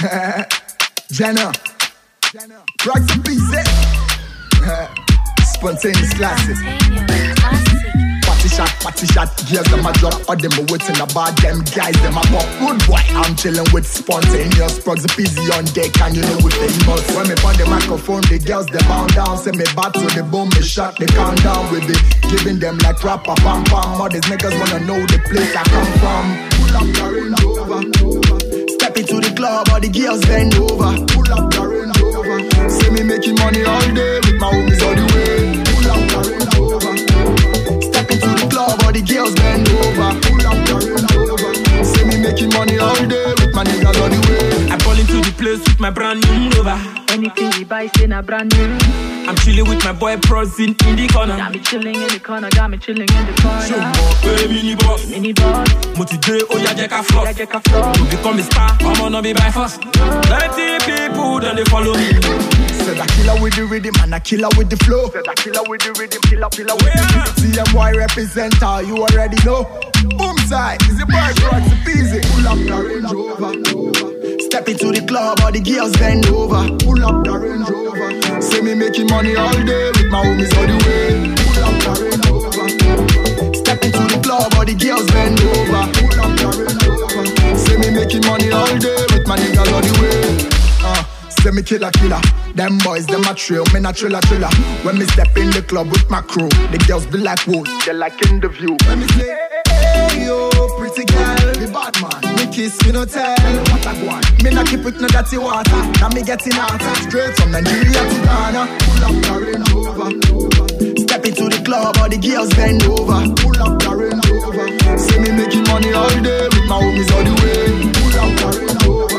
Jenna, Rocks and Pieces, Spontaneous Classic. Party shot, girls them a drop, or them a waiting about them guys them a pop. Good boy, I'm chilling with Spontaneous, Progs and Peasy on deck, and you know we famous. When me on the microphone, the girls they bound down, say me back to the boom, me shot, they calm down with it, giving them like rapper pam pam. All these niggas wanna know the place I come from. Pull up the Range Rover, step into the club, all the girls bend over. Pull up the Range Rover, see me making money all day with my homies all the way. Pull up the Range Rover, step into the club, all the girls bend over. Pull up the Range Rover, see me making money all day with my niggas all the way. I pull into the place with my brand new Rover. Anything we buy, say na brand new. I'm chilling with my boy Pros in the corner. Got me chilling in the corner, got me chilling in the corner. Show more, mini boss. Mini boss. Motivate, oh yeah, Jack a floss. Yeah, Jack a floss. To become a star, I'm gonna be by first. 90 people, then they follow me. Said I killer with the rhythm and I killer with the flow. Said I killer with the rhythm, killer with the rhythm. CMY represent how you already know. Boom side, is the boy Rocks and Peasy. Pull up the Range Rover. Step into the club, all the girls bend over. Pull up the Range Rover. See me making money all day with my homies all the way. Pull up the Range Rover. Step into the club, all the girls bend over. Pull up the Range Rover. See me making money all day with my niggas all the way. Say me killer. Them boys, them a trail, me not triller. When me step in the club with my crew, the girls be like, whoa, they like in the view. When me say, hey yo, pretty girl, the bad man. Me kiss, me no tell, what I want. Me not keep with no dirty water, now me getting hotter. Straight from Nigeria to Ghana. Pull up the Range Rover. Step into the club, all the girls bend over. Pull up the Range Rover. See me making money all day with my homies all the way. Pull up the Range Rover.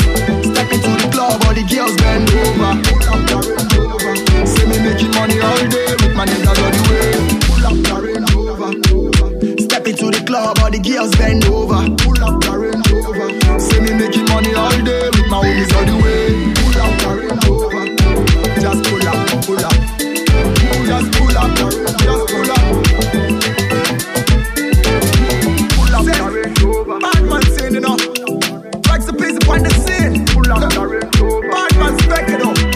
Step into the club, all the girls bend over. Pull up the Range Rover. See me making money all day with my niggas all the way. Pull up the Range Rover. Step into the club, all the girls bend over. Pull up the Range Rover. See me making money all day with my homies all the way. Pull up the Range Rover. Just pull up. Just pull up. Just pull up. Pull up the Range Rover. Bad man saying it up. Like the piece upon the scene. Pull up the Range Rover. Bad man spec it up.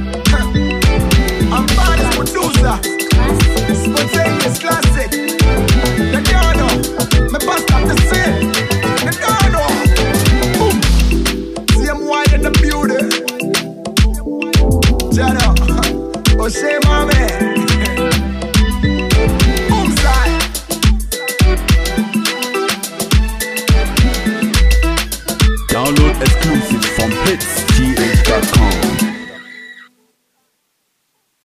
I'm bad as producer. Spontaneous Classic. The Dano. Me bust up the scene. The Dano. Boom. CMY in the building. Jano. Oh, shame on me. Boom side. Download exclusive from Hits.th.